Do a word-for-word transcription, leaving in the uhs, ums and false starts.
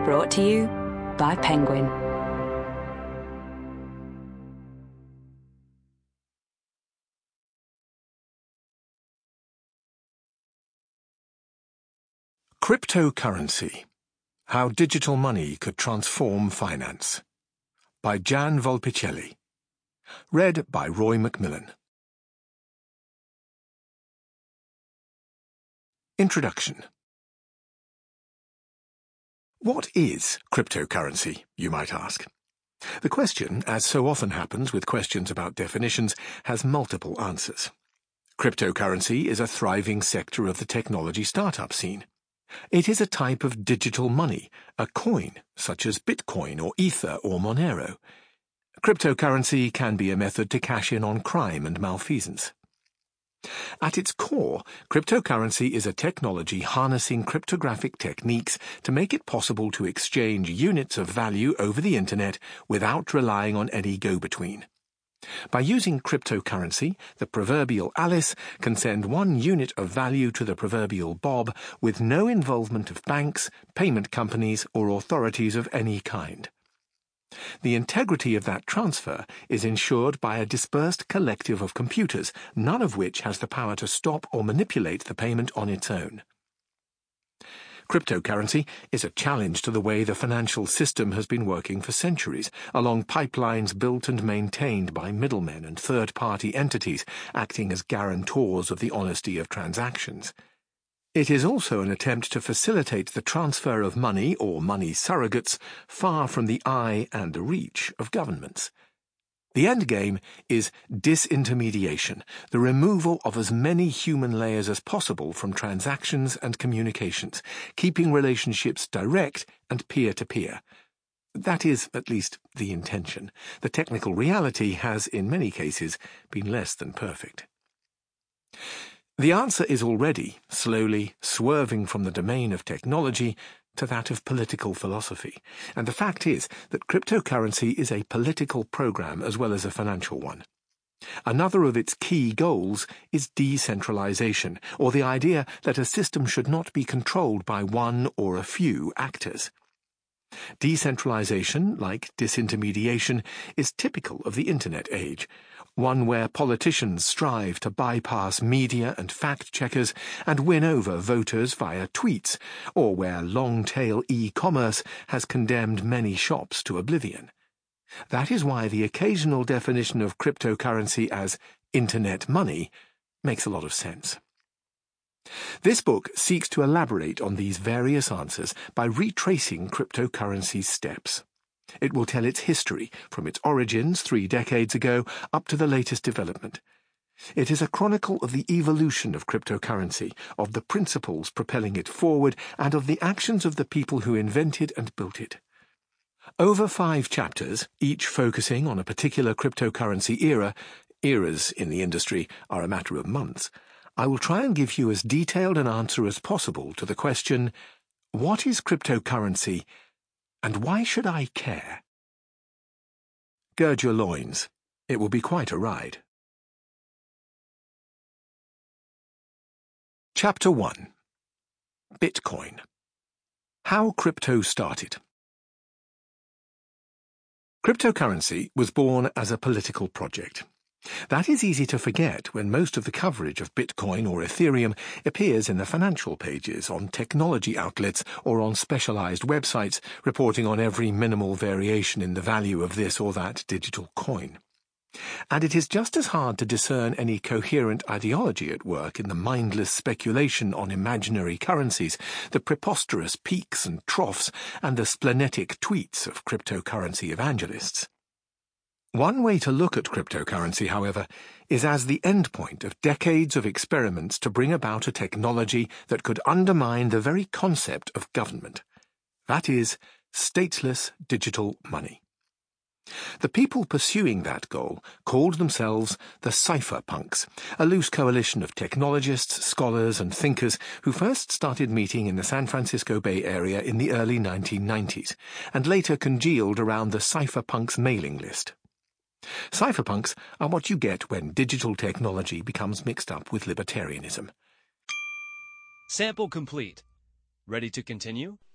Brought to you by Penguin. Cryptocurrency: How Digital Money Could Transform Finance, by Jan Volpicelli. Read by Roy Macmillan. Introduction. What is cryptocurrency, you might ask? The question, as so often happens with questions about definitions, has multiple answers. Cryptocurrency is a thriving sector of the technology startup scene. It is a type of digital money, a coin, such as Bitcoin or Ether or Monero. Cryptocurrency can be a method to cash in on crime and malfeasance. At its core, cryptocurrency is a technology harnessing cryptographic techniques to make it possible to exchange units of value over the Internet without relying on any go-between. By using cryptocurrency, the proverbial Alice can send one unit of value to the proverbial Bob with no involvement of banks, payment companies, or authorities of any kind. The integrity of that transfer is ensured by a dispersed collective of computers, none of which has the power to stop or manipulate the payment on its own. Cryptocurrency is a challenge to the way the financial system has been working for centuries, along pipelines built and maintained by middlemen and third-party entities acting as guarantors of the honesty of transactions. It is also an attempt to facilitate the transfer of money or money surrogates far from the eye and reach of governments. The end game is disintermediation, the removal of as many human layers as possible from transactions and communications, keeping relationships direct and peer-to-peer. That is, at least, the intention. The technical reality has, in many cases, been less than perfect. The answer is already slowly swerving from the domain of technology to that of political philosophy, and the fact is that cryptocurrency is a political program as well as a financial one. Another of its key goals is decentralization, or the idea that a system should not be controlled by one or a few actors. Decentralization, like disintermediation, is typical of the Internet age, one where politicians strive to bypass media and fact-checkers and win over voters via tweets, or where long-tail e-commerce has condemned many shops to oblivion. That is why the occasional definition of cryptocurrency as Internet money makes a lot of sense. This book seeks to elaborate on these various answers by retracing cryptocurrency's steps. It will tell its history, from its origins three decades ago up to the latest development. It is a chronicle of the evolution of cryptocurrency, of the principles propelling it forward, and of the actions of the people who invented and built it. Over five chapters, each focusing on a particular cryptocurrency era — eras in the industry are a matter of months — I will try and give you as detailed an answer as possible to the question, what is cryptocurrency, and why should I care? Gird your loins. It will be quite a ride. Chapter one. Bitcoin. How crypto started. Cryptocurrency was born as a political project. That is easy to forget when most of the coverage of Bitcoin or Ethereum appears in the financial pages, on technology outlets, or on specialized websites reporting on every minimal variation in the value of this or that digital coin. And it is just as hard to discern any coherent ideology at work in the mindless speculation on imaginary currencies, the preposterous peaks and troughs, and the splenetic tweets of cryptocurrency evangelists. One way to look at cryptocurrency, however, is as the endpoint of decades of experiments to bring about a technology that could undermine the very concept of government. That is, stateless digital money. The people pursuing that goal called themselves the cypherpunks, a loose coalition of technologists, scholars, and thinkers who first started meeting in the San Francisco Bay Area in the early nineteen nineties, and later congealed around the cypherpunks mailing list. Cypherpunks are what you get when digital technology becomes mixed up with libertarianism. Sample complete. Ready to continue?